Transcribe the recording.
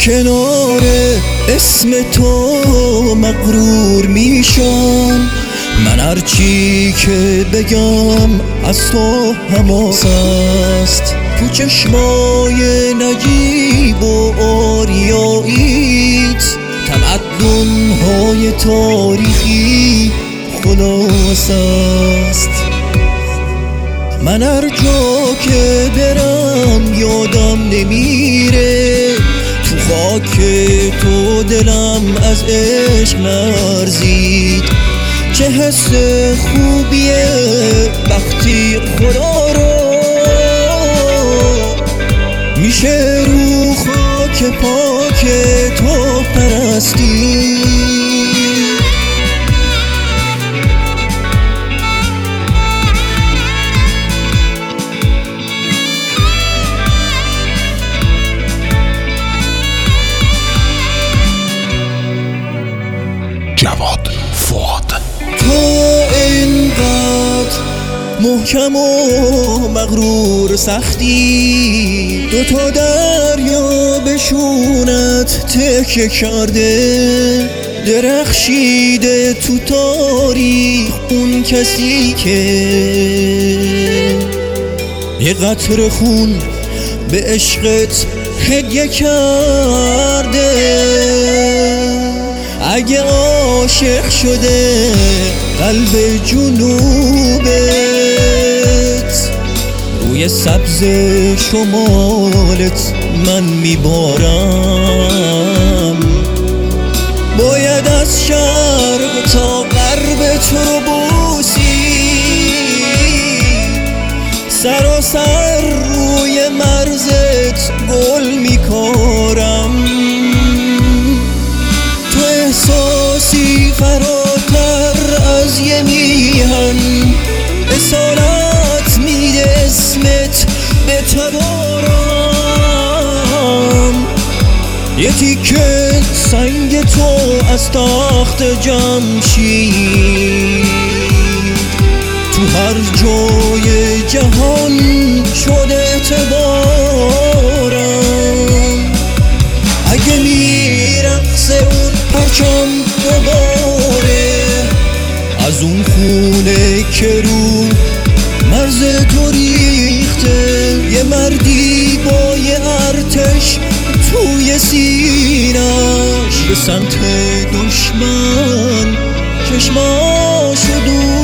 کنار اسم تو مغرور میشم. من هرچی که بگم از تو حماس است. تو چشمای نجیب و آریاییت تمدن‌های تاریخی خلاص است. من هر جا که برم یادم نمیره، تو خاک تو دلم از عشق لرزید. چه حس خوبیه وقتی خدا رو میشه رو خاک پاک تو پرستی. جواد فؤاد تو اینقدر محکم و مغرور سختی، دوتا دریا به شونت تکیه کرده. درخشیده تو تاریخ اون کسی که یه قطره خون به عشقت هدیه کرده. اگه عاشق شده قلب جنوبت، روی سبز شمالت من میبارم. باید از شرق تا غرب تو رو بوسی، سراسر روی مرزت گل میکارم. تو احساسی فراتر از یه میهن، اصالت میده اسمت به تبارم. یه تیکه سنگ تو از تخت جمشید، تو هر جای جهان شده اعتبارم. اگه میرقصه اون پرچم دوباره از اون خونه که رو مرز تو ریخته، یه مردی با یه ارتش توی سینش به سمت دشمن چشماشو دور